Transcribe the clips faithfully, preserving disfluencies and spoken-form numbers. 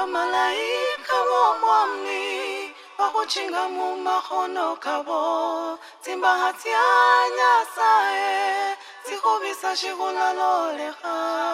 Bamalaika bomwami bakuchinga mu mahono kabo timba hatianya sae sikubisa shigula loleha.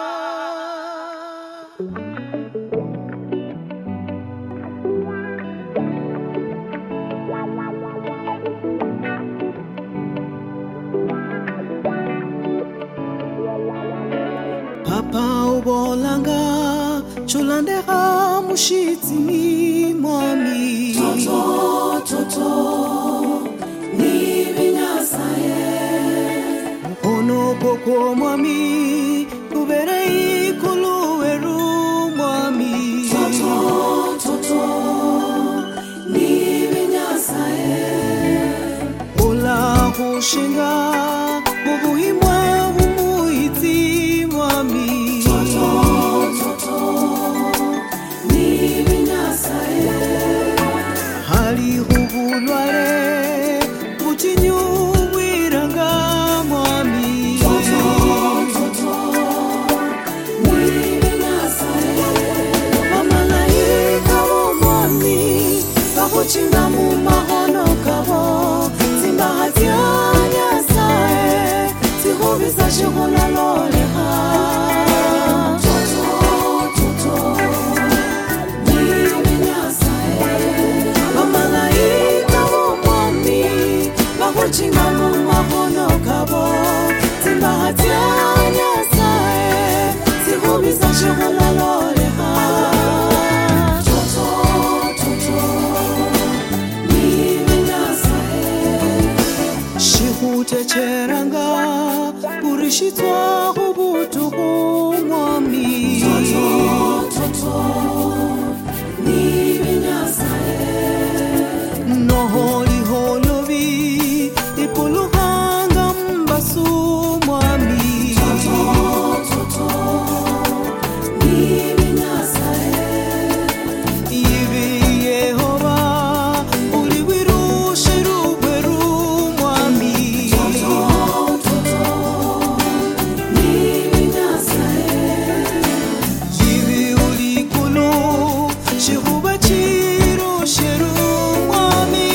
Papa ubolanga chulandeka mushitsi mwami toto toto ni binyasaye ono koko mwami kubere ikuluweru mwami toto toto ni binyasaye ola kushinga mubuhimwa bumuiti mwami toto toto ni binyasaye hali hubulware butinyu wiranga mwami toto toto ni binyasaye bamalaika bomwami bakuchinga mu mahono kabo simba hatianya sae sikubisa shigula loleha. Chinga mu mahono kabo timba hatianya sae sikubisa shigula loleha. Toto toto ni binyasaye shihute cheranga urishitwa hubutuku mwami toto toto ni binyasaye noholi holovi ipuluhanga mbasu mwami toto toto ni binyasaye ibi Yehova uliwirushe rugweru mwami toto toto ni binyasaye ibi ulikulu shihuba chirusheru mwami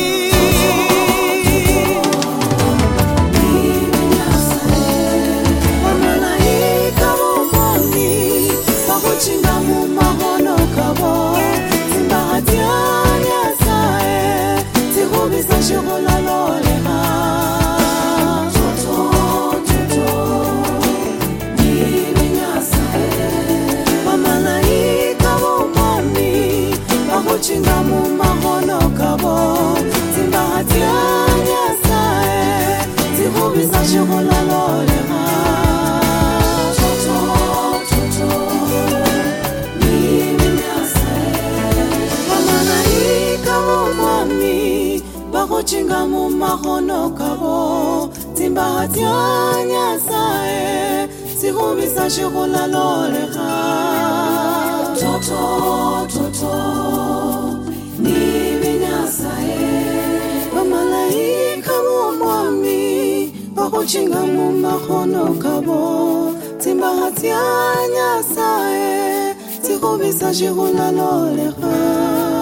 chinga mu mahono kabo timba hatianya sae sikubisa shigula loleha. Toto toto ni binyasaye bamalaika bomwami bakuchinga mu mahono kabo timba hatianya sae sikubisa shigula loleha. Chinga mu mahono kabo timba hatianya sae sikubisa shigula loleha. Toto toto ni binyasaye bamalaika bomwami bakuchinga mu mahono kabo timba hatianya sae sikubisa shigula loleha.